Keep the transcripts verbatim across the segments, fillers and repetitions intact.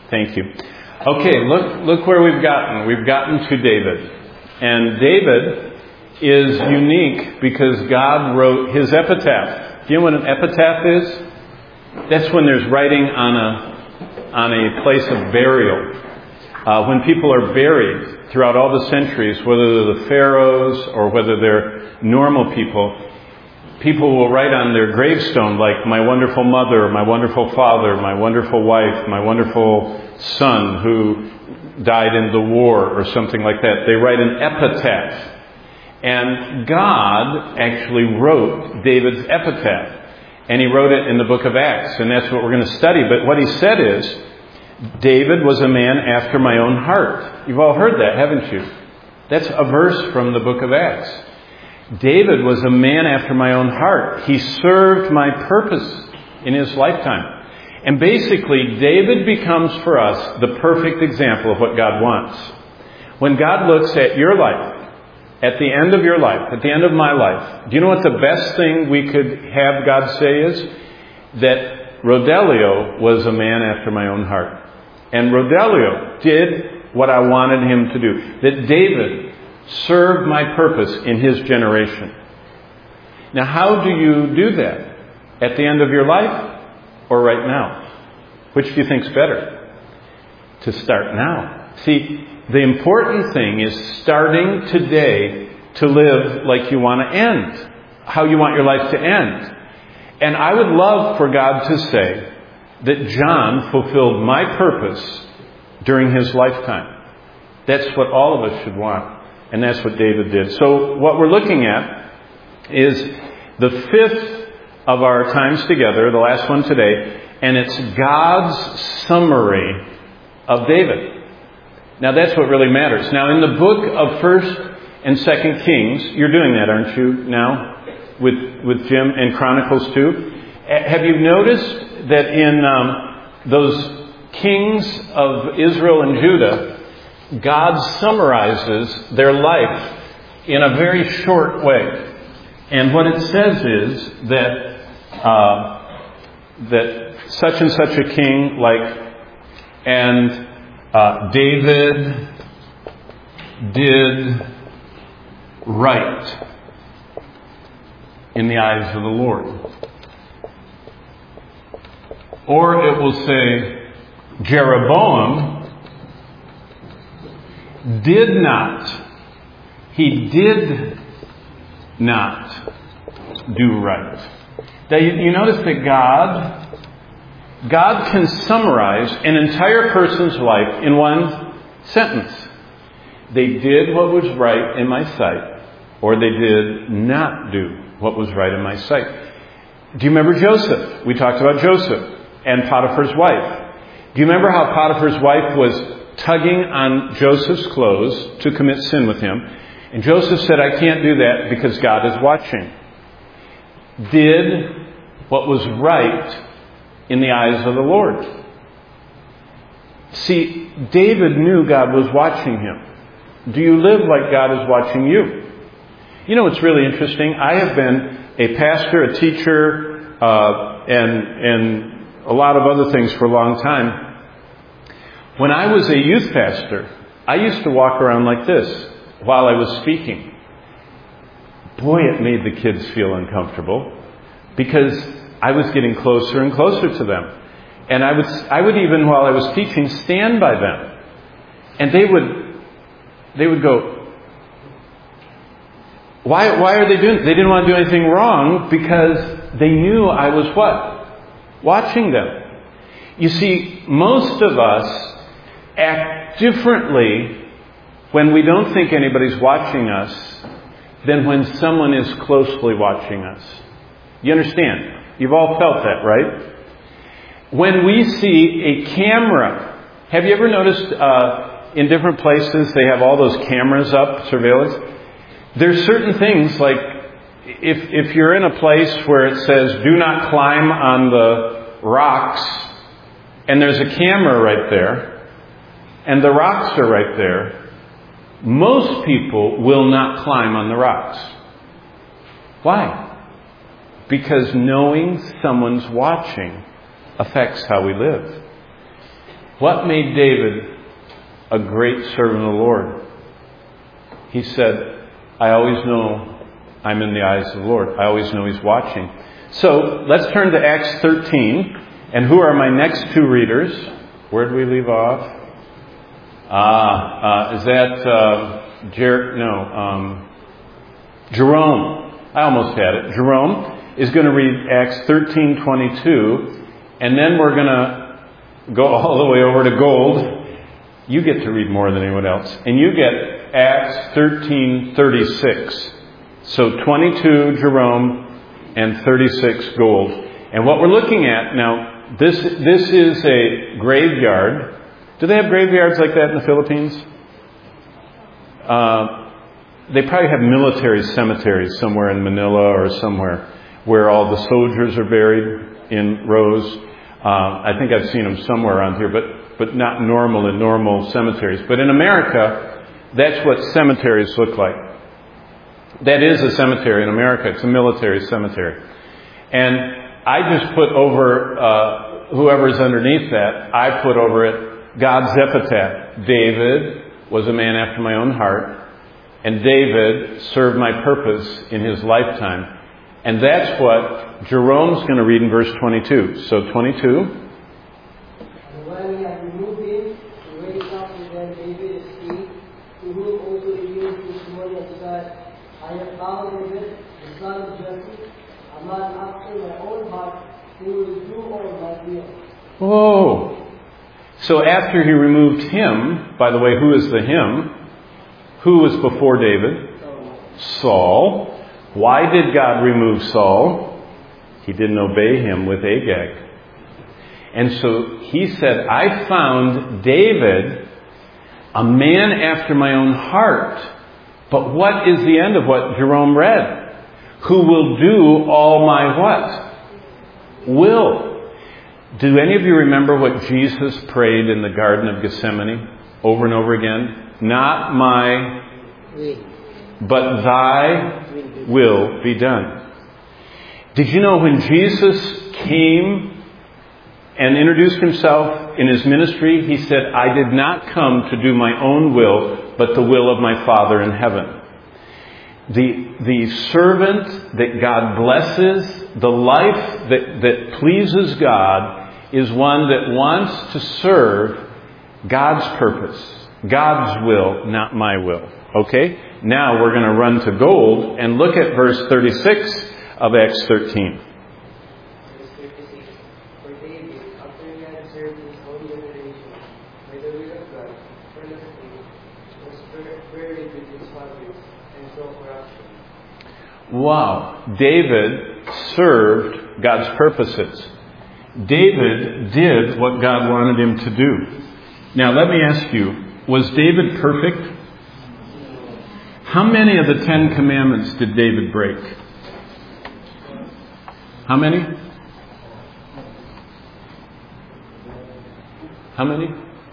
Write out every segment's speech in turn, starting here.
Thank you. Okay, look look where we've gotten. We've gotten to David. And David is unique because God wrote his epitaph. Do you know what an epitaph is? That's when there's writing on a on a place of burial. Uh, when people are buried throughout all the centuries, whether they're the pharaohs or whether they're normal people, people will write on their gravestone like my wonderful mother, my wonderful father, my wonderful wife, my wonderful son who died in the war or something like that. They write an epitaph. And God actually wrote David's epitaph. And he wrote it in the book of Acts. And that's what we're going to study. But what he said is, David was a man after my own heart. You've all heard that, haven't you? That's a verse from the book of Acts. David was a man after my own heart. He served my purpose in his lifetime. And basically, David becomes for us the perfect example of what God wants. When God looks at your life, at the end of your life, at the end of my life, do you know what the best thing we could have God say is? That Rodelio was a man after my own heart. And Rodelio did what I wanted him to do. That David served my purpose in his generation. Now, how do you do that? At the end of your life or right now? Which do you think's better? To start now. See, the important thing is starting today to live like you want to end. How you want your life to end. And I would love for God to say that John fulfilled my purpose during his lifetime. That's what all of us should want. And that's what David did. So what we're looking at is the fifth of our times together, the last one today, and it's God's summary of David. Now that's what really matters. Now in the book of First and Second Kings, you're doing that, aren't you, now? With with Jim and Chronicles too. Have you noticed that in um, those kings of Israel and Judah, God summarizes their life in a very short way. And what it says is that uh, that such and such a king, like, and uh, David did right in the eyes of the Lord. Or it will say, Jeroboam did not, he did not do right. Now you, you notice that God, God can summarize an entire person's life in one sentence. They did what was right in my sight, or they did not do what was right in my sight. Do you remember Joseph? We talked about Joseph and Potiphar's wife. Do you remember how Potiphar's wife was tugging on Joseph's clothes to commit sin with him? And Joseph said, I can't do that because God is watching. Did what was right in the eyes of the Lord. See, David knew God was watching him. Do you live like God is watching you? You know what's really interesting? I have been a pastor, a teacher, uh, and and a lot of other things for a long time. When I was a youth pastor, I used to walk around like this while I was speaking. Boy, it made the kids feel uncomfortable because I was getting closer and closer to them. And I would I would even, while I was teaching, stand by them. And they would they would go, Why, why are they doing it? They didn't want to do anything wrong because they knew I was what? Watching them. You see, most of us act differently when we don't think anybody's watching us than when someone is closely watching us. You understand? You've all felt that, right? When we see a camera, have you ever noticed uh, in different places they have all those cameras up, surveillance? There's certain things like if if you're in a place where it says do not climb on the rocks and there's a camera right there and the rocks are right there, most people will not climb on the rocks. Why? Because knowing someone's watching affects how we live. What made David a great servant of the Lord? He said, I always know I'm in the eyes of the Lord. I always know He's watching. So let's turn to Acts thirteen. And who are my next two readers? Where did we leave off? Ah, uh, is that uh, Jer- no, um, Jerome. I almost had it. Jerome is going to read Acts thirteen twenty-two, and then we're going to go all the way over to Gold. You get to read more than anyone else. And you get Acts thirteen thirty-six. So twenty-two Jerome and thirty-six Gold. And what we're looking at now, this this is a graveyard. Do they have graveyards like that in the Philippines? Uh, they probably have military cemeteries somewhere in Manila or somewhere where all the soldiers are buried in rows. Uh, I think I've seen them somewhere around here, but but not normal in normal cemeteries. But in America, that's what cemeteries look like. That is a cemetery in America. It's a military cemetery. And I just put over, uh, whoever's underneath that, I put over it God's epitaph. David was a man after my own heart, and David served my purpose in his lifetime. And that's what Jerome's going to read in verse twenty-two. So twenty-two. And when he had removed him, he raised up with them David his king, to whom also he used this morning and said, I have found David, the son of Jesse, a man after my own heart, who will do all my will. Whoa. So after he removed him, by the way, who is the him? Who was before David? Saul. Why did God remove Saul? He didn't obey him with Agag. And so he said, I found David, a man after my own heart. But what is the end of what Jerome read? Who will do all my what? Will. Do any of you remember what Jesus prayed in the Garden of Gethsemane over and over again? Not my, but thy will be done. Did you know when Jesus came and introduced himself in his ministry, he said, I did not come to do my own will, but the will of my Father in heaven. The, the servant that God blesses, the life that, that pleases God, is one that wants to serve God's purpose, God's will, not my will. Okay? Now we're going to run to Gold and look at verse thirty-six of Acts thirteen. Verse thirty-six. For David, after he had served his own generation, by the will of God, for the king, was buried with his fathers, and saw corruption. Wow. David served God's purposes. David did what God wanted him to do. Now let me ask you, was David perfect? How many of the Ten Commandments did David break? How many? How many?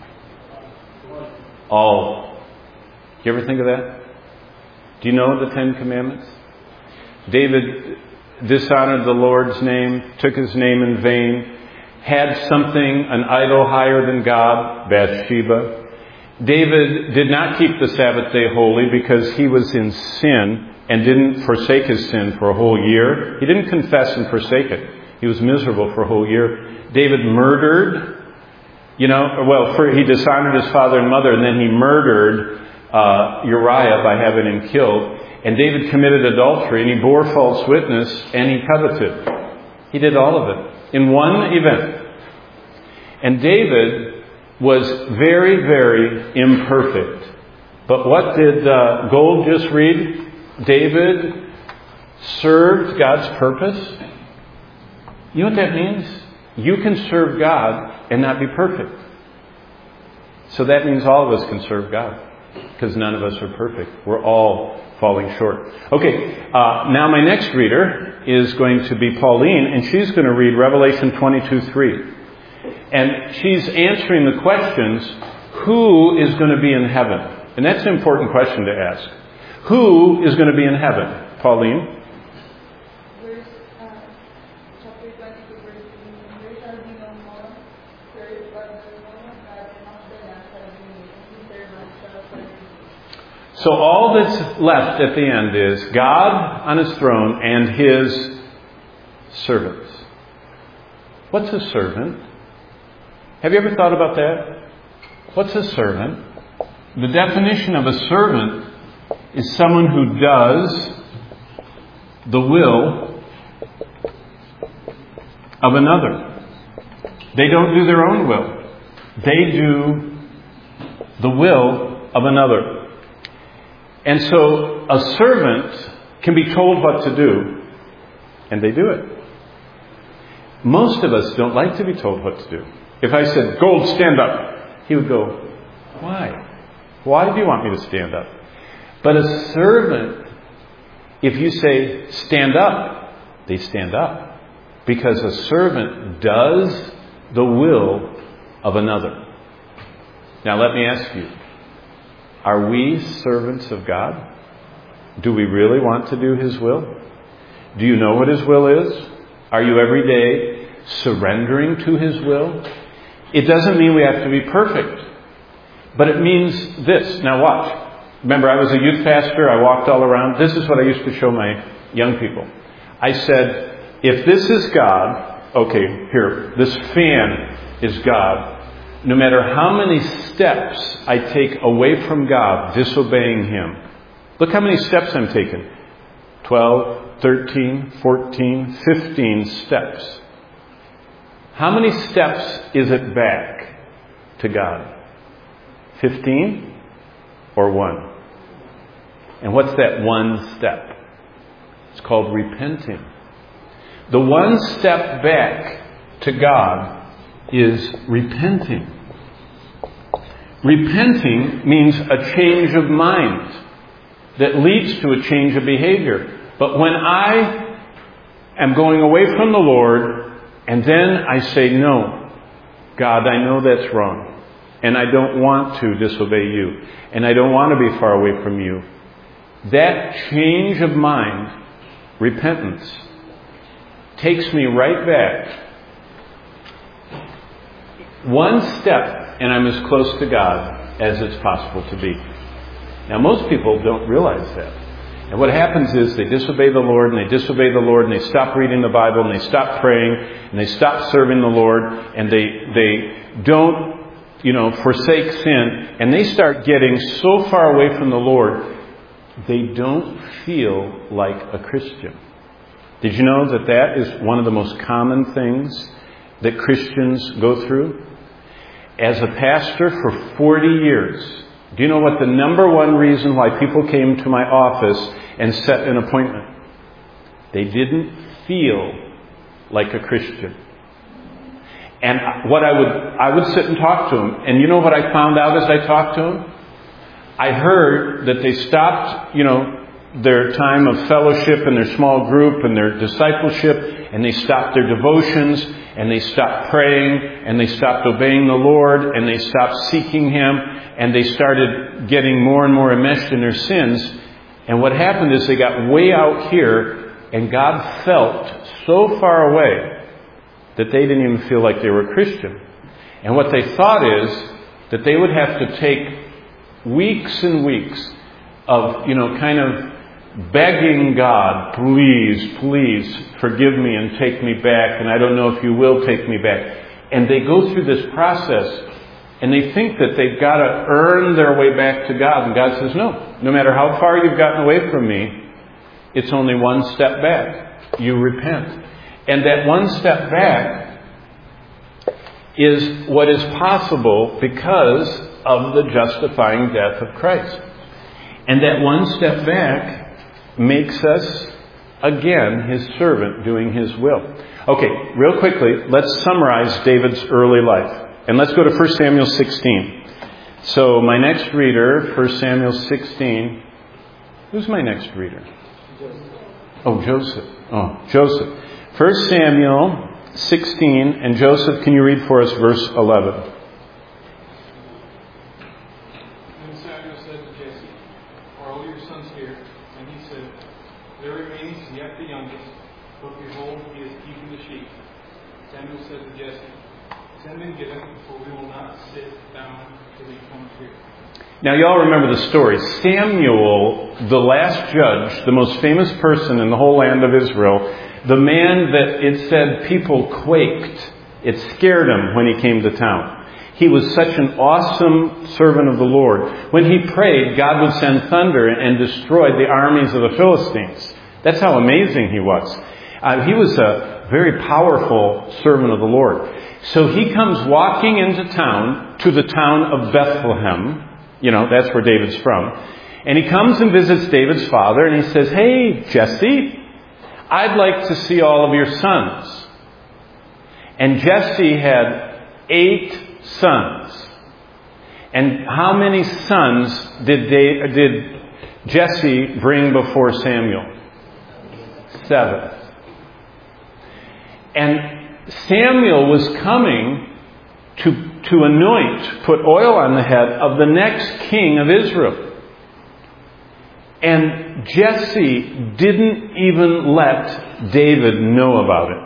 All. Do you ever think of that? Do you know the Ten Commandments? David dishonored the Lord's name, took his name in vain, had something, an idol higher than God, Bathsheba. David did not keep the Sabbath day holy because he was in sin and didn't forsake his sin for a whole year. He didn't confess and forsake it. He was miserable for a whole year. David murdered, you know, well, for, he dishonored his father and mother, and then he murdered uh, Uriah by having him killed. And David committed adultery, and he bore false witness, and he coveted. He did all of it in one event. And David was very, very imperfect. But what did uh, Gold just read? David served God's purpose. You know what that means? You can serve God and not be perfect. So that means all of us can serve God, because none of us are perfect. We're all falling short. Okay, uh, now my next reader is going to be Pauline, and she's going to read Revelation twenty-two three. And she's answering the questions, who is going to be in heaven? And that's an important question to ask. Who is going to be in heaven? Pauline? Verse, uh, chapter twenty-two, verse three. There shall be no more curse, but the throne of God So all that's left at the end is God on His throne and His servants. What's a servant? Have you ever thought about that? What's a servant? The definition of a servant is someone who does the will of another. They don't do their own will. They do the will of another. And so a servant can be told what to do, and they do it. Most of us don't like to be told what to do. If I said, Gold, stand up, he would go, why? Why do you want me to stand up? But a servant, if you say, stand up, they stand up. Because a servant does the will of another. Now let me ask you, are we servants of God? Do we really want to do His will? Do you know what His will is? Are you every day surrendering to His will? It doesn't mean we have to be perfect. But it means this. Now watch. Remember, I was a youth pastor. I walked all around. This is what I used to show my young people. I said, if this is God, okay, here, this fan is God. No matter how many steps I take away from God, disobeying Him. Look how many steps I'm taking. twelve, thirteen, fourteen, fifteen steps. How many steps is it back to God? fifteen or one? And what's that one step? It's called repenting. The one step back to God is repenting. Repenting means a change of mind that leads to a change of behavior. But when I am going away from the Lord and then I say, no, God, I know that's wrong. And I don't want to disobey you. And I don't want to be far away from you. That change of mind, repentance, takes me right back one step, and I'm as close to God as it's possible to be. Now, most people don't realize that. And what happens is they disobey the Lord, and they disobey the Lord, and they stop reading the Bible, and they stop praying, and they stop serving the Lord, and they they don't, you know, forsake sin, and they start getting so far away from the Lord, they don't feel like a Christian. Did you know that that is one of the most common things that Christians go through? As a pastor for forty years, do you know what the number one reason why people came to my office and set an appointment? They didn't feel like a Christian. And what I would, I would sit and talk to them. And you know what I found out as I talked to them? I heard that they stopped, you know, their time of fellowship and their small group and their discipleship, and they stopped their devotions, and they stopped praying, and they stopped obeying the Lord, and they stopped seeking Him, and they started getting more and more enmeshed in their sins. And what happened is they got way out here, and God felt so far away that they didn't even feel like they were a Christian. And what they thought is that they would have to take weeks and weeks of, you know, kind of begging God, please, please forgive me and take me back, and I don't know if you will take me back. And they go through this process, and they think that they've got to earn their way back to God. And God says, no, no matter how far you've gotten away from me, it's only one step back. You repent. And that one step back is what is possible because of the justifying death of Christ. And that one step back makes us, again, His servant doing His will. Okay, real quickly, let's summarize David's early life. And let's go to First Samuel sixteen. So my next reader, First Samuel sixteen. Who's my next reader? Oh, Joseph. Oh, Joseph. First Samuel sixteen, and Joseph, can you read for us verse eleven? Then Samuel said to Jesse, "Are all your sons here?" And he said, "There remains yet the youngest, but behold, he is keeping the sheep." Samuel said to Jesse, Send him get up, for we will not sit down till he comes here. Now, you all remember the story. Samuel, the last judge, the most famous person in the whole land of Israel, the man that it said people quaked. It scared him when he came to town. He was such an awesome servant of the Lord. When he prayed, God would send thunder and destroy the armies of the Philistines. That's how amazing he was. Uh, he was a very powerful servant of the Lord. So he comes walking into town, to the town of Bethlehem. You know, that's where David's from. And he comes and visits David's father, and he says, "Hey, Jesse, I'd like to see all of your sons." And Jesse had eight sons. And how many sons did they, did Jesse bring before Samuel? Seven. And Samuel was coming to, to anoint, put oil on the head of the next king of Israel. And Jesse didn't even let David know about it.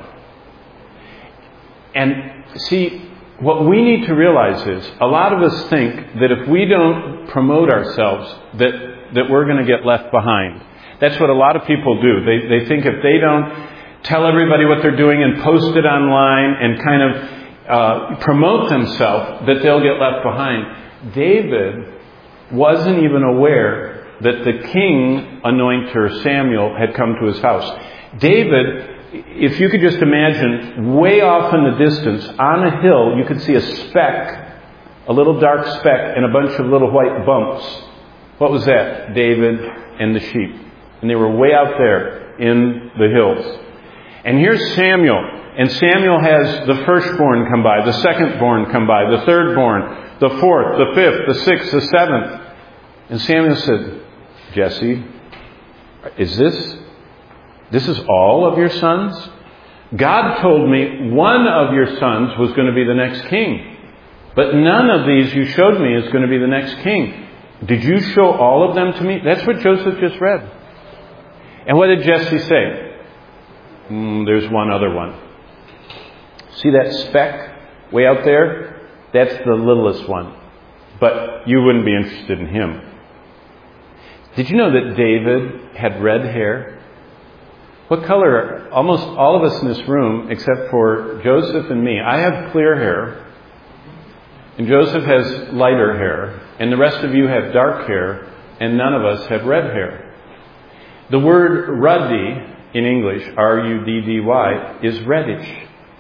And see, what we need to realize is, a lot of us think that if we don't promote ourselves, that, that we're going to get left behind. That's what a lot of people do. They, they think if they don't tell everybody what they're doing and post it online and kind of uh, promote themselves, that they'll get left behind. David wasn't even aware that the king anointer Samuel had come to his house. David, if you could just imagine, way off in the distance, on a hill, you could see a speck, a little dark speck, and a bunch of little white bumps. What was that? David and the sheep. And they were way out there in the hills. And here's Samuel. And Samuel has the firstborn come by, the secondborn come by, the thirdborn, the fourth, the fifth, the sixth, the seventh. And Samuel said, "Jesse, is this... This is all of your sons? God told me one of your sons was going to be the next king. But none of these you showed me is going to be the next king. Did you show all of them to me?" That's what Joseph just read. And what did Jesse say? Mm, there's one other one. See that speck way out there? That's the littlest one. But you wouldn't be interested in him. Did you know that David had red hair? What color? Almost all of us in this room, except for Joseph and me. I have clear hair, and Joseph has lighter hair, and the rest of you have dark hair, and none of us have red hair. The word ruddy in English, R U D D Y, is reddish.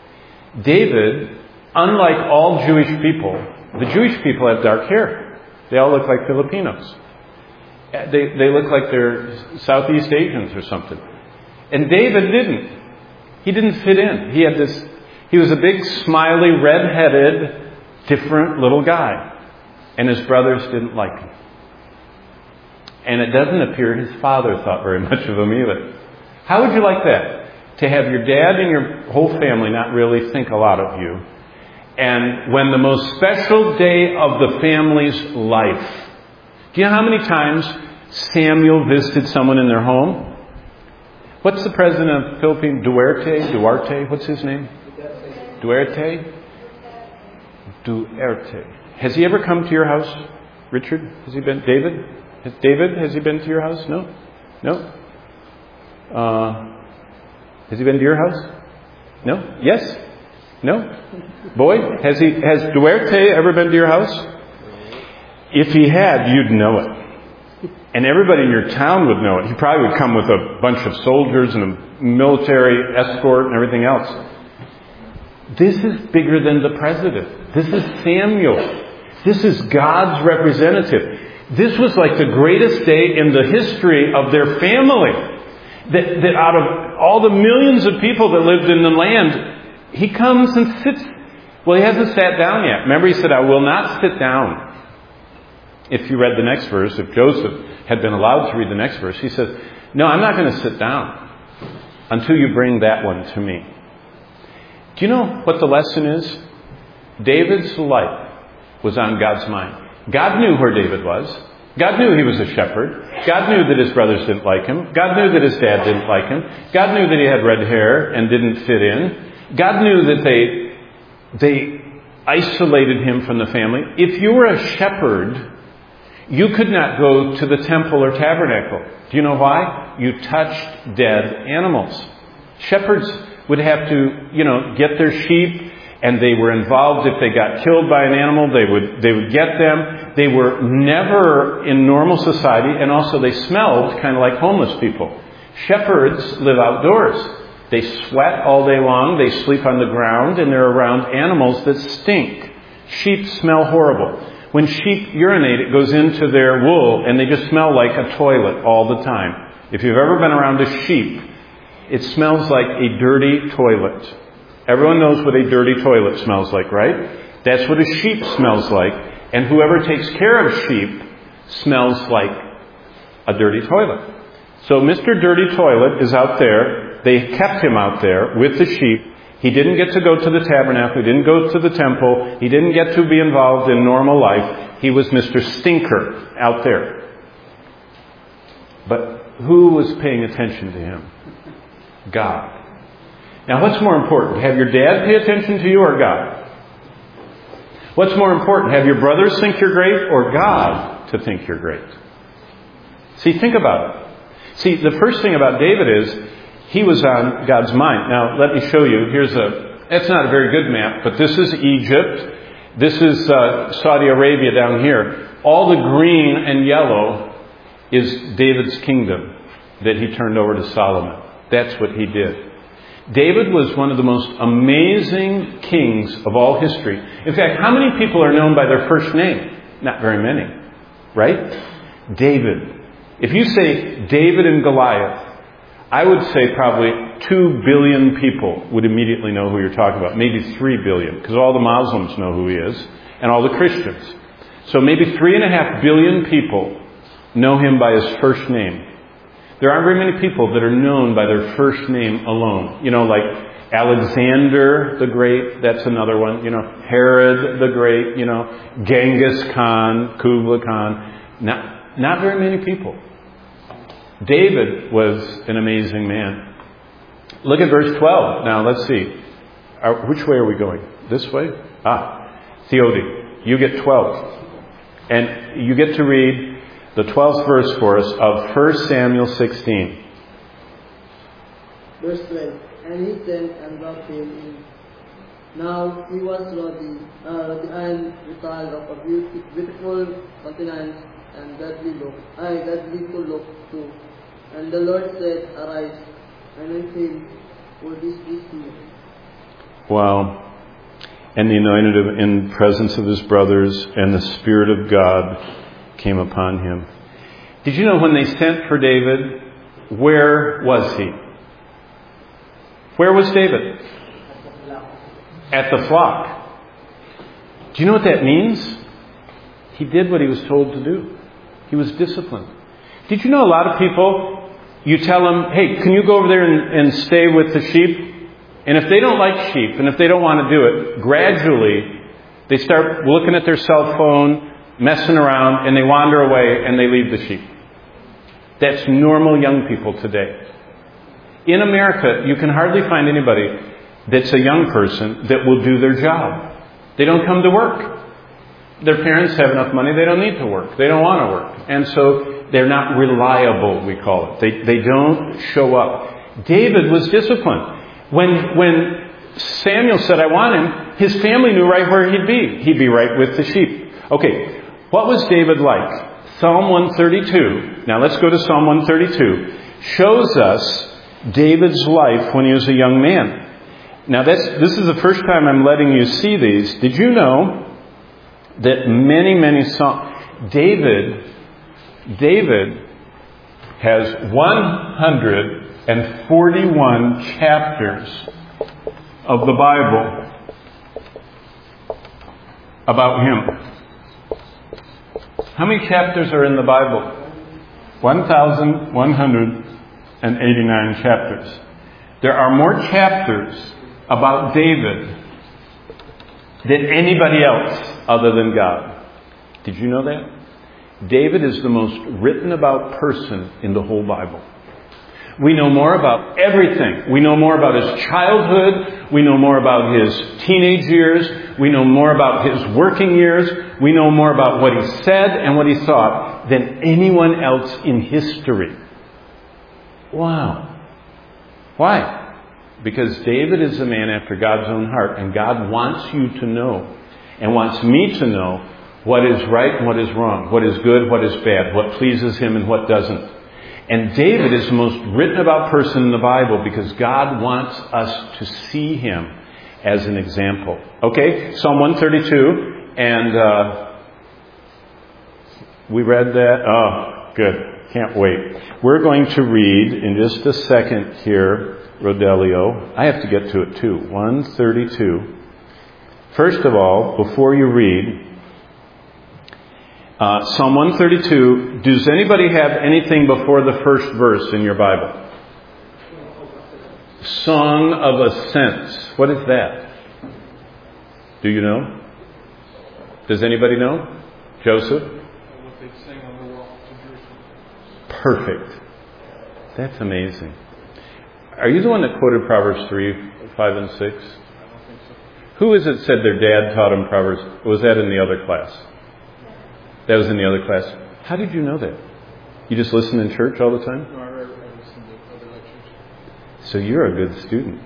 David, unlike all Jewish people, the Jewish people have dark hair. They all look like Filipinos. They, they look like they're Southeast Asians or something. And David didn't. He didn't fit in. He had this, he was a big, smiley, red-headed, different little guy. And his brothers didn't like him. And it doesn't appear his father thought very much of him either. How would you like that? To have your dad and your whole family not really think a lot of you. And when the most special day of the family's life. Do you know how many times Samuel visited someone in their home? What's the president of the Philippines? Duarte? Duarte? What's his name? Duarte? Duarte. Has he ever come to your house, Richard? Has he been? David? Has David, has he been to your house? No? No? Uh, has he been to your house? No? Yes? No? Boyd? Has he, has Duarte ever been to your house? If he had, you'd know it. And everybody in your town would know it. He probably would come with a bunch of soldiers and a military escort and everything else. This is bigger than the president. This is Samuel. This is God's representative. This was like the greatest day in the history of their family. That, that out of all the millions of people that lived in the land, he comes and sits. Well, he hasn't sat down yet. Remember, he said, "I will not sit down." If you read the next verse, if Joseph had been allowed to read the next verse, he says, "No, I'm not going to sit down until you bring that one to me." Do you know what the lesson is? David's life was on God's mind. God knew where David was. God knew he was a shepherd. God knew that his brothers didn't like him. God knew that his dad didn't like him. God knew that he had red hair and didn't fit in. God knew that they, they, isolated him from the family. If you were a shepherd, you could not go to the temple or tabernacle. Do you know why? You touched dead animals. Shepherds would have to, you know, get their sheep, and they were involved. If they got killed by an animal, they would they would get them. They were never in normal society, and also they smelled kind of like homeless people. Shepherds live outdoors. They sweat all day long. They sleep on the ground, and they're around animals that stink. Sheep smell horrible. When sheep urinate, it goes into their wool, and they just smell like a toilet all the time. If you've ever been around a sheep, it smells like a dirty toilet. Everyone knows what a dirty toilet smells like, right? That's what a sheep smells like. And whoever takes care of sheep smells like a dirty toilet. So Mister Dirty Toilet is out there. They kept him out there with the sheep. He didn't get to go to the tabernacle. He didn't go to the temple. He didn't get to be involved in normal life. He was Mister Stinker out there. But who was paying attention to him? God. Now, what's more important? Have your dad pay attention to you or God? What's more important? Have your brothers think you're great or God to think you're great? See, think about it. See, the first thing about David is he was on God's mind. Now, let me show you. Here's a, it's not a very good map, but this is Egypt. This is uh, Saudi Arabia down here. All the green and yellow is David's kingdom that he turned over to Solomon. That's what he did. David was one of the most amazing kings of all history. In fact, how many people are known by their first name? Not very many, right? David. If you say David and Goliath, I would say probably two billion people would immediately know who you're talking about. Maybe three billion, because all the Muslims know who he is, and all the Christians. So maybe three and a half billion people know him by his first name. There aren't very many people that are known by their first name alone. You know, like Alexander the Great, that's another one. You know, Herod the Great, you know, Genghis Khan, Kublai Khan. Not, not very many people. David was an amazing man. Look at verse twelve. Now, let's see. Are, which way are we going? This way? Ah, Theodi, you get twelve. And you get to read the twelfth verse for us of First Samuel sixteen. Verse twelve. And he sent and brought him in. Now he was ruddy, uh, ruddy and retired of a beauty, beautiful countenance and deadly look, ay, deadly to look to. And the Lord said, Arise, anoint him, for this is he. Wow. And he anointed him in presence of his brothers, and the Spirit of God came upon him. Did you know when they sent for David, where was he? Where was David? At the flock. Do you know what that means? He did what he was told to do. He was disciplined. Did you know a lot of people, you tell them, hey, can you go over there and, and stay with the sheep? And if they don't like sheep, and if they don't want to do it, gradually they start looking at their cell phone, messing around, and they wander away and they leave the sheep. That's normal young people today. In America, you can hardly find anybody that's a young person that will do their job. They don't come to work. Their parents have enough money, they don't need to work. They don't want to work. And so they're not reliable, we call it. They, they don't show up. David was disciplined. When, when Samuel said, I want him, his family knew right where he'd be. He'd be right with the sheep. Okay, what was David like? Psalm one thirty-two, now let's go to Psalm one thirty-two, shows us David's life when he was a young man. Now that's, this is the first time I'm letting you see these. Did you know that many, many songs, David, David has one hundred forty-one chapters of the Bible about him. How many chapters are in the Bible? one thousand one hundred eighty-nine chapters. There are more chapters about David than anybody else other than God. Did you know that? David is the most written about person in the whole Bible. We know more about everything. We know more about his childhood. We know more about his teenage years. We know more about his working years. We know more about what he said and what he thought than anyone else in history. Wow. Why? Because David is a man after God's own heart, and God wants you to know, and wants me to know, what is right and what is wrong, what is good, what is bad, what pleases him and what doesn't. And David is the most written about person in the Bible because God wants us to see him as an example. Okay, Psalm one thirty-two, and uh, we read that. Oh, good. Can't wait. We're going to read in just a second here, Rodelio. I have to get to it too. one thirty-two. First of all, before you read, Uh, Psalm one thirty-two, does anybody have anything before the first verse in your Bible? Song of Ascents. What is that? Do you know? Does anybody know? Joseph? What they sing on the wall in Jerusalem. Perfect. That's amazing. Are you the one that quoted Proverbs three, five, and six? I don't think so. Who is it said their dad taught them Proverbs? Was that in the other class? That was in the other class. How did you know that? You just listen in church all the time? No, I read I listened to other lectures. So you're a good student.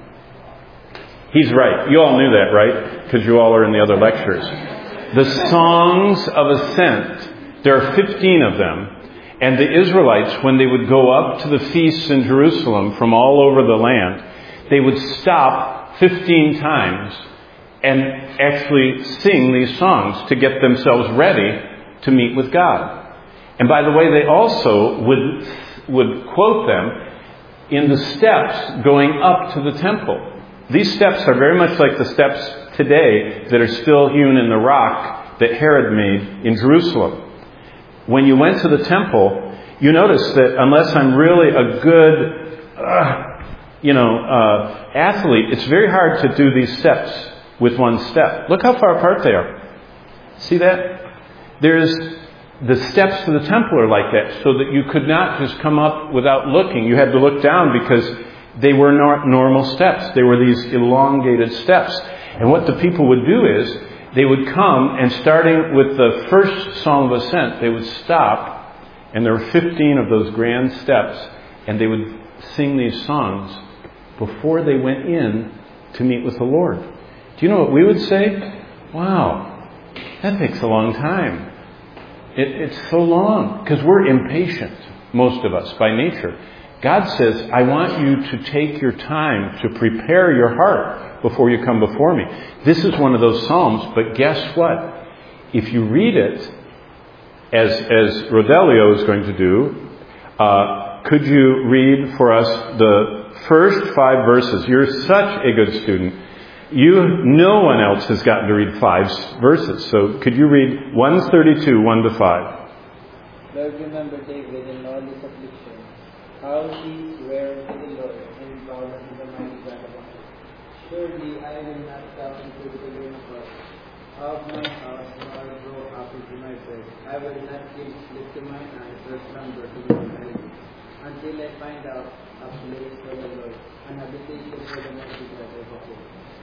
He's right. You all knew that, right? Because you all are in the other lectures. The songs of ascent, there are fifteen of them. And the Israelites, when they would go up to the feasts in Jerusalem from all over the land, they would stop fifteen times and actually sing these songs to get themselves ready to meet with God. And by the way, they also would would quote them in the steps going up to the temple. These steps are very much like the steps today that are still hewn in the rock that Herod made in Jerusalem. When you went to the temple, you notice that unless I'm really a good, uh, you know, uh, athlete, it's very hard to do these steps with one step. Look how far apart they are. See that? There's the steps to the temple are like that, so that you could not just come up without looking. You had to look down because they were not normal steps. They were these elongated steps. And what the people would do is they would come, and starting with the first Song of Ascent, they would stop, and there were fifteen of those grand steps, and they would sing these songs before they went in to meet with the Lord. Do you know what we would say? Wow, that takes a long time. It, it's so long because we're impatient, most of us, by nature. God says, I want you to take your time to prepare your heart before you come before me. This is one of those Psalms, but guess what? If you read it, as, as Rodelio is going to do, uh, could you read for us the first five verses? You're such a good student. You, no one else has gotten to read five verses. So could you read one thirty-two, one to five? Lord, remember David and all his affliction, how he sware to the Lord and vowed unto the mighty God of Israel. Surely I will not come into the room of my house, nor go up into my bed. I will not give sleep to my eyes, or slumber to my eyelids, until I find out a place for the Lord, an habitation for the mighty God of Israel.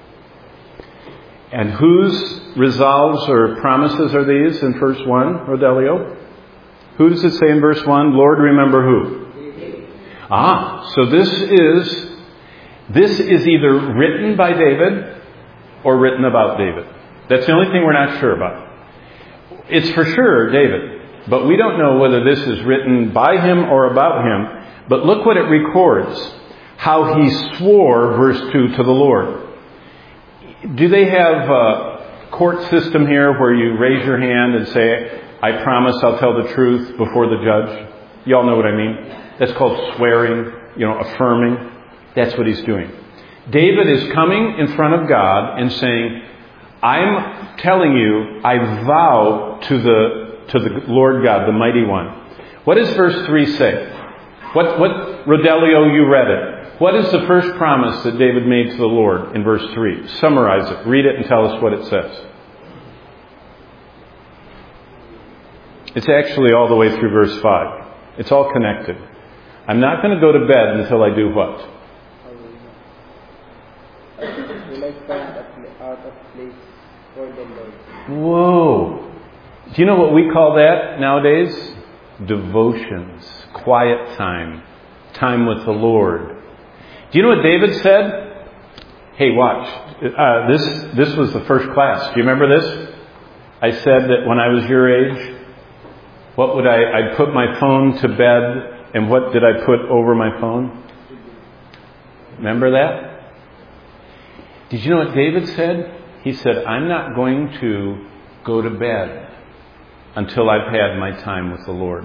And whose resolves or promises are these in verse one, Rodelio? Who does it say in verse one? Lord, remember who? Ah, so this is this is either written by David or written about David. That's the only thing we're not sure about. It's for sure David, but we don't know whether this is written by him or about him. But look what it records. How he swore, verse two, to the Lord. Do they have a court system here where you raise your hand and say, I promise I'll tell the truth before the judge? You all know what I mean? That's called swearing, you know, affirming. That's what he's doing. David is coming in front of God and saying, I'm telling you, I vow to the to the Lord God, the Mighty One. What does verse three say? What, what Rodelio, you read it. What is the first promise that David made to the Lord in verse three? Summarize it. Read it and tell us what it says. It's actually all the way through verse five. It's all connected. I'm not going to go to bed until I do what? Will I find out of place for the Lord. Whoa. Do you know what we call that nowadays? Devotions, quiet time, time with the Lord. Do you know what David said? Hey, watch. Uh, this this was the first class. Do you remember this? I said that when I was your age, what would I... I'd put my phone to bed, and what did I put over my phone? Remember that? Did you know what David said? He said, I'm not going to go to bed until I've had my time with the Lord.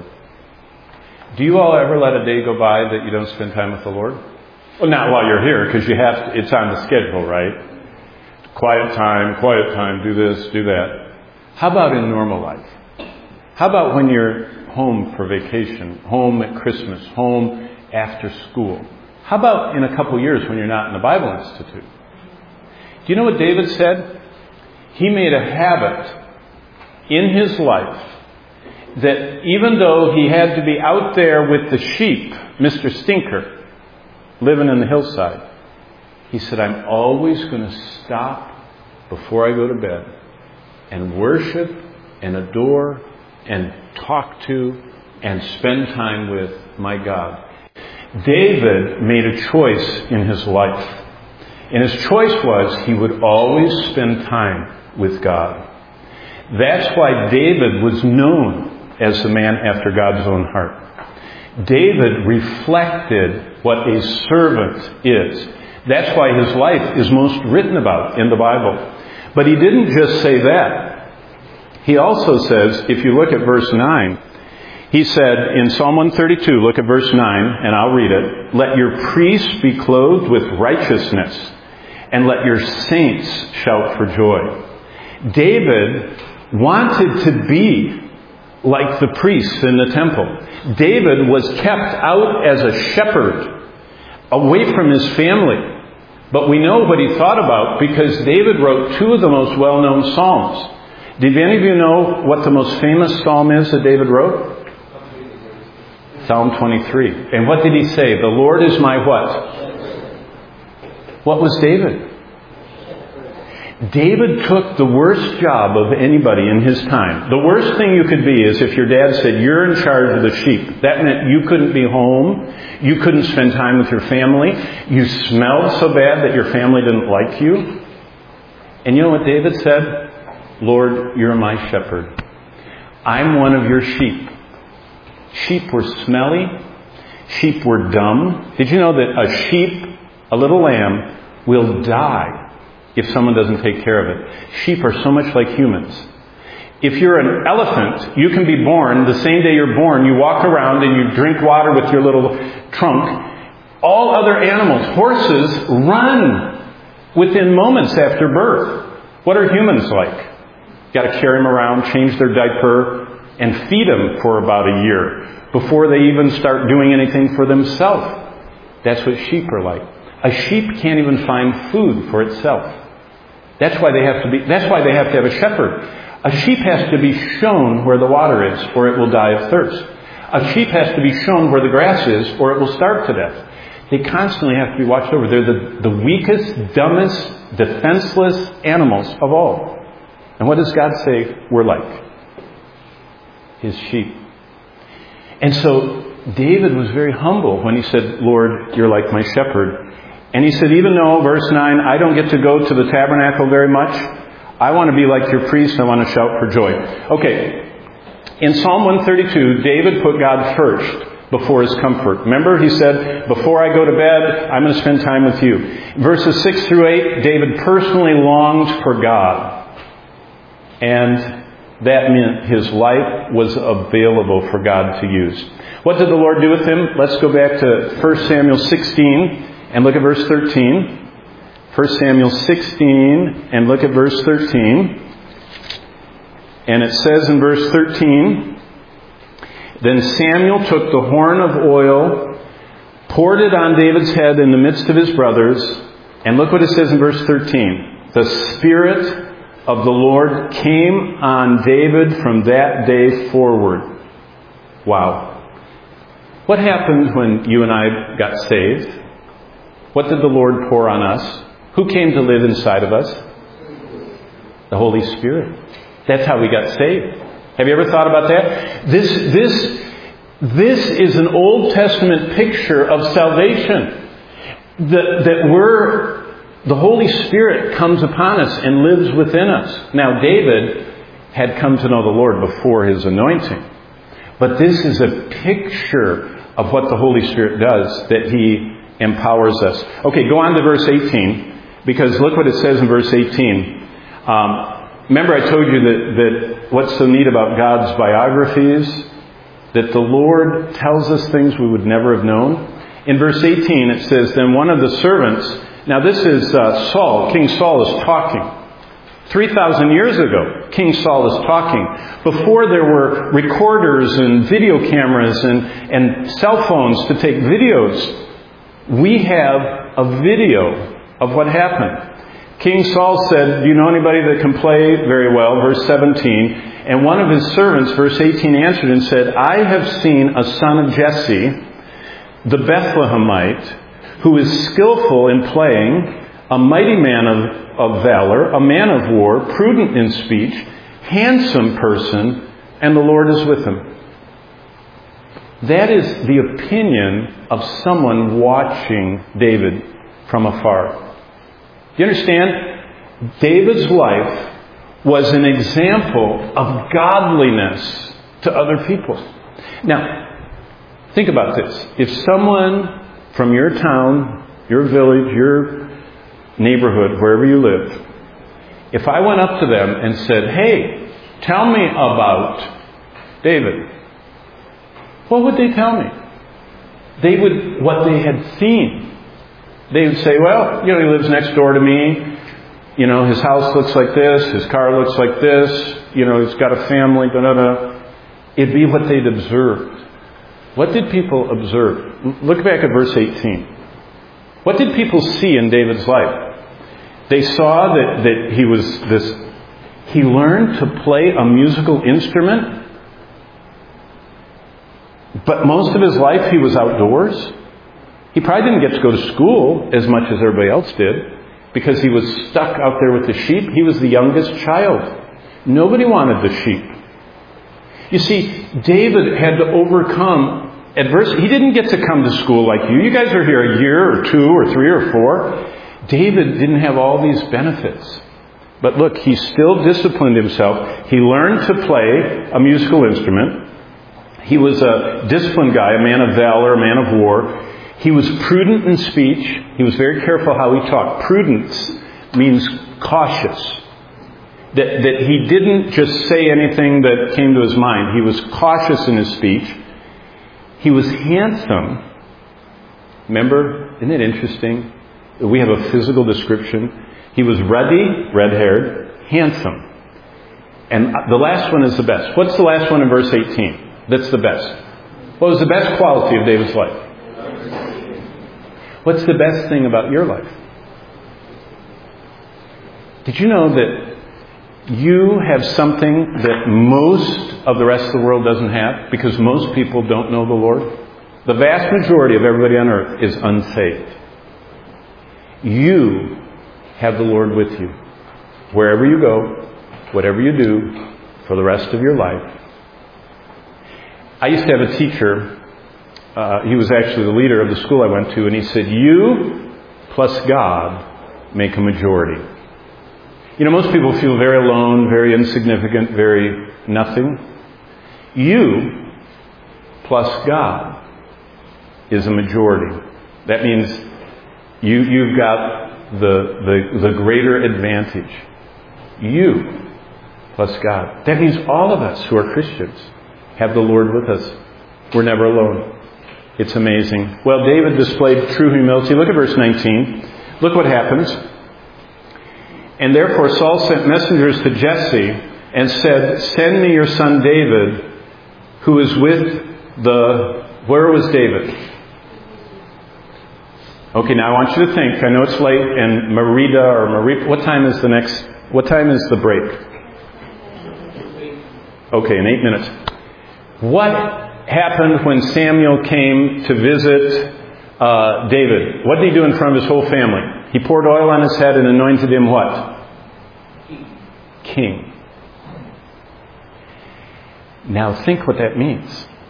Do you all ever let a day go by that you don't spend time with the Lord? Well, not while you're here, because you have to, it's on the schedule, right? Quiet time, quiet time, do this, do that. How about in normal life? How about when you're home for vacation, home at Christmas, home after school? How about in a couple years when you're not in the Bible Institute? Do you know what David said? He made a habit in his life that even though he had to be out there with the sheep, Mister Stinker, living in the hillside, he said, I'm always going to stop before I go to bed and worship and adore and talk to and spend time with my God. David made a choice in his life. And his choice was he would always spend time with God. That's why David was known as the man after God's own heart. David reflected what a servant is. That's why his life is most written about in the Bible. But he didn't just say that. He also says, if you look at verse nine, he said in Psalm one thirty-two, look at verse nine, and I'll read it. Let your priests be clothed with righteousness, and let your saints shout for joy. David wanted to be like the priests in the temple. David was kept out as a shepherd, away from his family. But we know what he thought about because David wrote two of the most well-known psalms. Did any of you know what the most famous psalm is that David wrote? Psalm twenty-three. And what did he say? The Lord is my what? What was David? David took the worst job of anybody in his time. The worst thing you could be is if your dad said, you're in charge of the sheep. That meant you couldn't be home. You couldn't spend time with your family. You smelled so bad that your family didn't like you. And you know what David said? Lord, you're my shepherd. I'm one of your sheep. Sheep were smelly. Sheep were dumb. Did you know that a sheep, a little lamb, will die if someone doesn't take care of it? Sheep are so much like humans. If you're an elephant, you can be born the same day you're born. You walk around and you drink water with your little trunk. All other animals, horses, run within moments after birth. What are humans like? You've got to carry them around, change their diaper, and feed them for about a year before they even start doing anything for themselves. That's what sheep are like. A sheep can't even find food for itself. That's why they have to be, that's why they have to have a shepherd. A sheep has to be shown where the water is, or it will die of thirst. A sheep has to be shown where the grass is, or it will starve to death. They constantly have to be watched over. They're the, the weakest, dumbest, defenseless animals of all. And what does God say we're like? His sheep. And so David was very humble when he said, Lord, you're like my shepherd. And he said, even though, verse nine, I don't get to go to the tabernacle very much, I want to be like your priest. I want to shout for joy. Okay. In Psalm one thirty-two, David put God first before his comfort. Remember, he said, before I go to bed, I'm going to spend time with you. Verses six through eight, David personally longed for God. And that meant his life was available for God to use. What did the Lord do with him? Let's go back to First Samuel sixteen and look at verse thirteen. First Samuel sixteen and look at verse thirteen. And it says in verse thirteen, then Samuel took the horn of oil, poured it on David's head in the midst of his brothers, and look what it says in verse thirteen. The Spirit of the Lord came on David from that day forward. Wow. What happened when you and I got saved? What did the Lord pour on us? Who came to live inside of us? The Holy Spirit. That's how we got saved. Have you ever thought about that? This, this, this is an Old Testament picture of salvation. That, that we're, the Holy Spirit comes upon us and lives within us. Now, David had come to know the Lord before his anointing. But this is a picture of what the Holy Spirit does, that He empowers us. Okay, go on to verse eighteen, because look what it says in verse eighteen. Um, remember I told you that, that what's so neat about God's biographies? That the Lord tells us things we would never have known. In verse eighteen it says, then one of the servants, now this is uh, Saul, King Saul is talking. three thousand years ago, King Saul is talking. Before there were recorders and video cameras and, and cell phones to take videos, we have a video of what happened. King Saul said, do you know anybody that can play very well? Verse seventeen. And one of his servants, verse eighteen, answered and said, I have seen a son of Jesse, the Bethlehemite, who is skillful in playing, a mighty man of of valor, a man of war, prudent in speech, handsome person, and the Lord is with him. That is the opinion of someone watching David from afar. Do you understand? David's life was an example of godliness to other people. Now, think about this. If someone from your town, your village, your neighborhood, wherever you live, if I went up to them and said, hey, tell me about David, what would they tell me? They would, what they had seen. They would say, well, you know, he lives next door to me. You know, his house looks like this. His car looks like this. You know, he's got a family, da da da. It'd be what they'd observed. What did people observe? Look back at verse eighteen. What did people see in David's life? They saw that, that he was this, he learned to play a musical instrument, but most of his life he was outdoors. He probably didn't get to go to school as much as everybody else did, because he was stuck out there with the sheep. He was the youngest child. Nobody wanted the sheep. You see, David had to overcome adversity. He didn't get to come to school like you. You guys are here a year or two or three or four. David didn't have all these benefits. But look, he still disciplined himself. He learned to play a musical instrument. He was a disciplined guy, a man of valor, a man of war. He was prudent in speech. He was very careful how he talked. Prudence means cautious. That, that he didn't just say anything that came to his mind. He was cautious in his speech. He was handsome. Remember, isn't it interesting? We have a physical description. He was ruddy, red-haired, handsome. And the last one is the best. What's the last one in verse eighteen? That's the best. What was the best quality of David's life? What's the best thing about your life? Did you know that you have something that most of the rest of the world doesn't have? Because most people don't know the Lord. The vast majority of everybody on earth is unsaved. You have the Lord with you. Wherever you go, whatever you do, for the rest of your life. I used to have a teacher. Uh, he was actually the leader of the school I went to, and he said, you plus God make a majority. You know, most people feel very alone, very insignificant, very nothing. You plus God is a majority. That means you, you've got the, the, the greater advantage. You plus God. That means all of us who are Christians have the Lord with us. We're never alone. It's amazing. Well, David displayed true humility. Look at verse nineteen. Look what happens. And therefore Saul sent messengers to Jesse and said, send me your son David, who is with the... Where was David? Okay, now I want you to think. I know it's late, and Merida or Marie... What time is the next... What time is the break? Okay, in eight minutes. What happened when Samuel came to visit uh, David? What did he do in front of his whole family? He poured oil on his head and anointed him what? king. Now think what that means.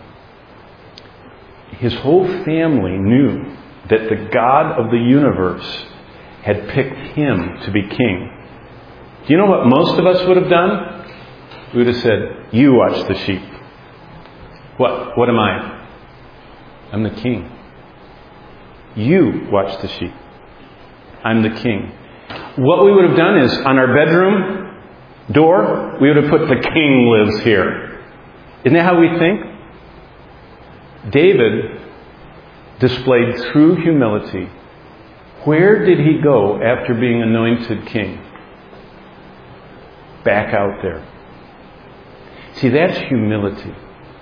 His whole family knew that the God of the universe had picked him to be king. Do you know what most of us would have done? We would have said, you watch the sheep. What? What am I? I'm the king. You watch the sheep. I'm the king. What we would have done is, on our bedroom door, we would have put, the king lives here. Isn't that how we think? David displayed true humility. Where did he go after being anointed king? Back out there. See, that's humility.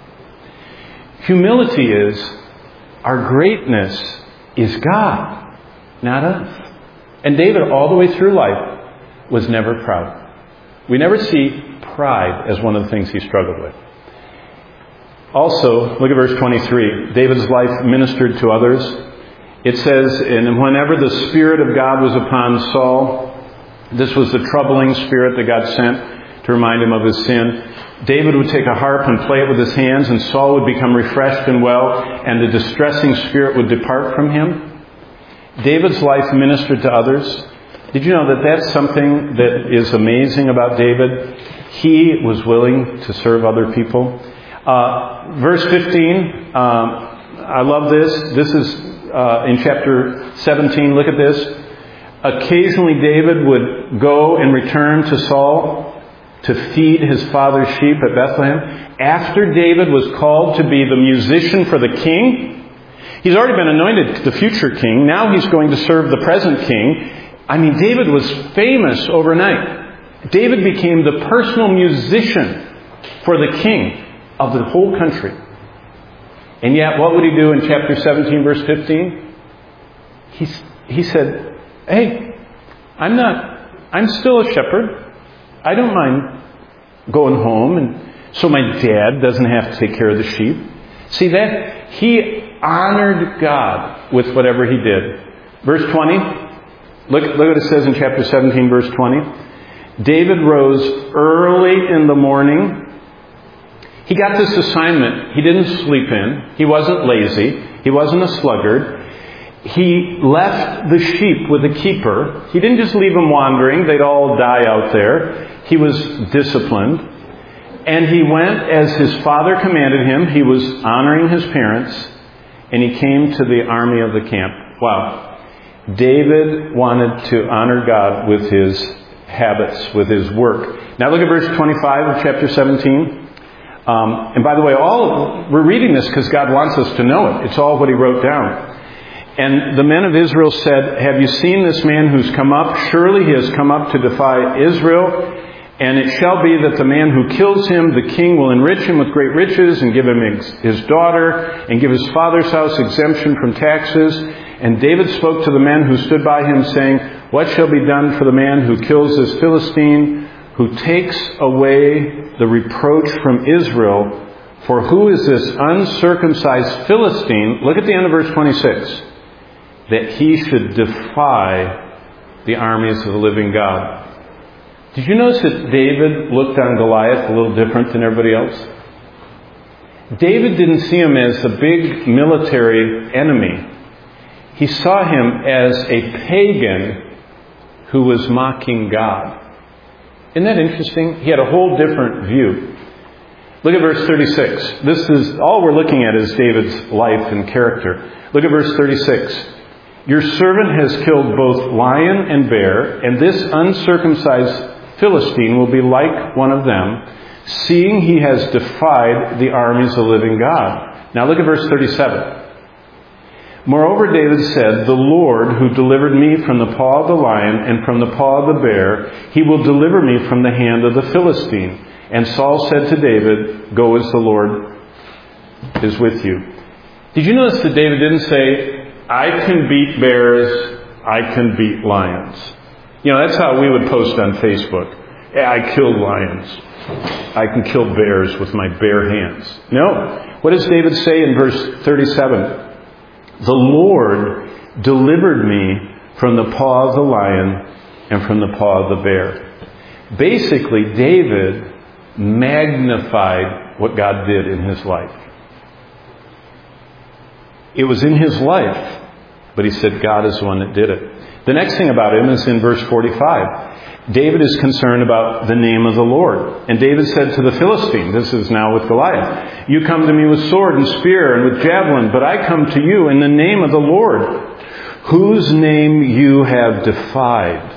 Humility is, our greatness is God, not us. And David, all the way through life, was never proud. We never see pride as one of the things he struggled with. Also, look at verse twenty-three. David's life ministered to others. It says, and whenever the Spirit of God was upon Saul, this was the troubling spirit that God sent to remind him of his sin. David would take a harp and play it with his hands, and Saul would become refreshed and well, and the distressing spirit would depart from him. David's life ministered to others. Did you know that that's something that is amazing about David? He was willing to serve other people. Uh, verse fifteen, um, I love this. This is uh, in chapter seventeen. Look at this. Occasionally David would go and return to Saul to feed his father's sheep at Bethlehem. After David was called to be the musician for the king, he's already been anointed the future king. Now he's going to serve the present king. I mean, David was famous overnight. David became the personal musician for the king of the whole country. And yet, what would he do in chapter seventeen, verse fifteen? He, he said, hey, I'm not, I'm still a shepherd. I don't mind going home, and so my dad doesn't have to take care of the sheep. See that? He honored God with whatever he did. Verse twenty, look, look what it says in chapter seventeen, verse twenty. David rose early in the morning. He got this assignment. He didn't sleep in. He wasn't lazy. He wasn't a sluggard. He left the sheep with a keeper. He didn't just leave them wandering. They'd all die out there. He was disciplined. And he went as his father commanded him. He was honoring his parents. And he came to the army of the camp. Wow. David wanted to honor God with his habits, with his work. Now look at verse twenty-five of chapter seventeen. Um, and by the way, all of, we're reading this because God wants us to know it. It's all what he wrote down. And the men of Israel said, have you seen this man who's come up? Surely he has come up to defy Israel. And it shall be that the man who kills him, the king will enrich him with great riches and give him his daughter and give his father's house exemption from taxes. And David spoke to the men who stood by him, saying, what shall be done for the man who kills this Philistine, who takes away the reproach from Israel? For who is this uncircumcised Philistine? Look at the end of verse twenty-six. That he should defy the armies of the living God. Did you notice that David looked on Goliath a little different than everybody else? David didn't see him as a big military enemy. He saw him as a pagan who was mocking God. Isn't that interesting? He had a whole different view. Look at verse thirty-six. This is, all we're looking at is David's life and character. Look at verse thirty-six. Your servant has killed both lion and bear, and this uncircumcised Philistine will be like one of them, seeing he has defied the armies of the living God. Now look at verse thirty-seven. Moreover, David said, the Lord who delivered me from the paw of the lion and from the paw of the bear, he will deliver me from the hand of the Philistine. And Saul said to David, go as the Lord is with you. Did you notice that David didn't say, I can beat bears, I can beat lions? You know, that's how we would post on Facebook. Yeah, I killed lions. I can kill bears with my bare hands. No. What does David say in verse thirty-seven? The Lord delivered me from the paw of the lion and from the paw of the bear. Basically, David magnified what God did in his life. It was in his life, but he said God is the one that did it. The next thing about him is in verse forty-five. David is concerned about the name of the Lord. And David said to the Philistine, this is now with Goliath, "You come to me with sword and spear and with javelin, but I come to you in the name of the Lord, whose name you have defied."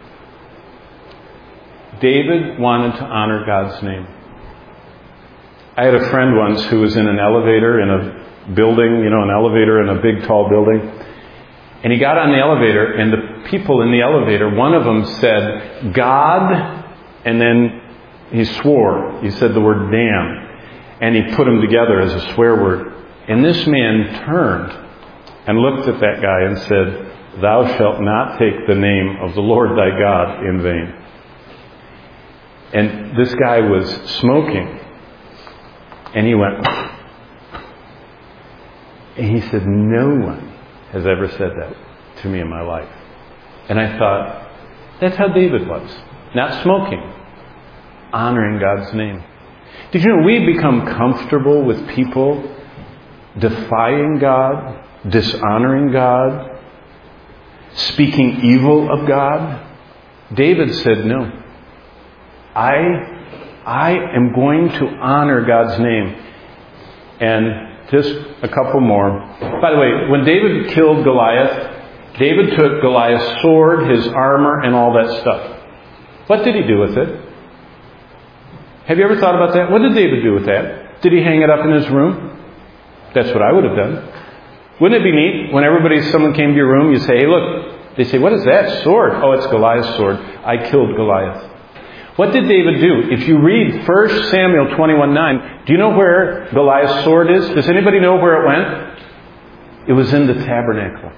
David wanted to honor God's name. I had a friend once who was in an elevator in a building, you know, an elevator in a big, tall building. And he got on the elevator, and the people in the elevator, one of them said, "God," and then he swore. He said the word "damn." And he put them together as a swear word. And this man turned and looked at that guy and said, "Thou shalt not take the name of the Lord thy God in vain." And this guy was smoking. And he went, and he said, "No one has ever said that to me in my life." And I thought, that's how David was. Not smoking. Honoring God's name. Did you know we become comfortable with people defying God, dishonoring God, speaking evil of God? David said, "No. I, I am going to honor God's name." And just a couple more. By the way, when David killed Goliath, David took Goliath's sword, his armor, and all that stuff. What did he do with it? Have you ever thought about that? What did David do with that? Did he hang it up in his room? That's what I would have done. Wouldn't it be neat when everybody, someone came to your room, you say, "Hey, look." They say, "What is that sword?" "Oh, it's Goliath's sword. I killed Goliath." What did David do? If you read First Samuel twenty-one nine, do you know where Goliath's sword is? Does anybody know where it went? It was in the tabernacle.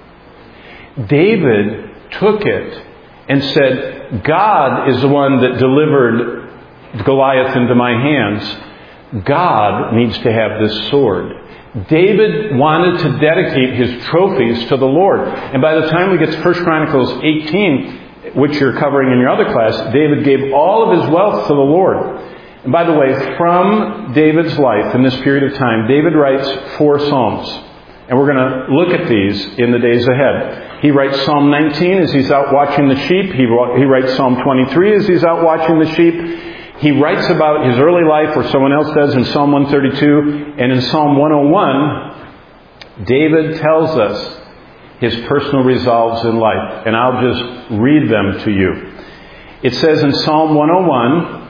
David took it and said, "God is the one that delivered Goliath into my hands. God needs to have this sword." David wanted to dedicate his trophies to the Lord. And by the time we get to First Chronicles eighteen, which you're covering in your other class, David gave all of his wealth to the Lord. And by the way, from David's life in this period of time, David writes four Psalms. And we're going to look at these in the days ahead. He writes Psalm nineteen as he's out watching the sheep. He, he writes Psalm twenty-three as he's out watching the sheep. He writes about his early life, or someone else does, in Psalm one thirty-two. And in Psalm one oh one, David tells us his personal resolves in life. And I'll just read them to you. It says in Psalm one oh one,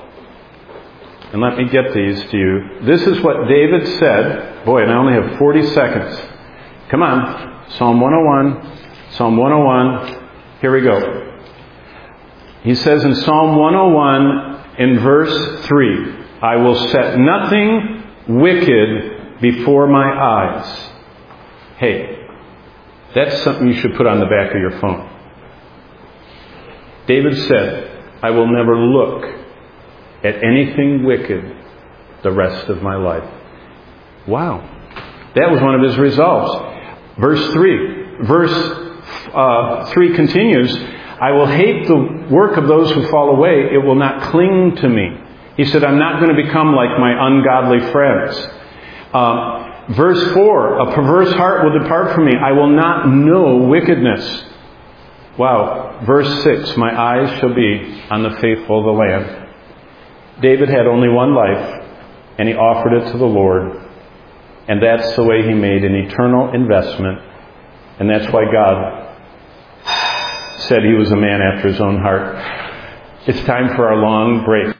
and let me get these to you. This is what David said. Boy, and I only have forty seconds. Come on. Psalm one oh one. Psalm one oh one. Here we go. He says in Psalm one oh one, in verse three, "I will set nothing wicked before my eyes." Hey, that's something you should put on the back of your phone. David said, "I will never look at anything wicked the rest of my life." Wow. That was one of his resolves. Verse three. Verse uh, three continues, "I will hate the work of those who fall away. It will not cling to me." He said, "I'm not going to become like my ungodly friends." Um, Verse four, "A perverse heart will depart from me. I will not know wickedness." Wow. Verse six, "My eyes shall be on the faithful of the land." David had only one life, and he offered it to the Lord. And that's the way he made an eternal investment. And that's why God said he was a man after his own heart. It's time for our long break.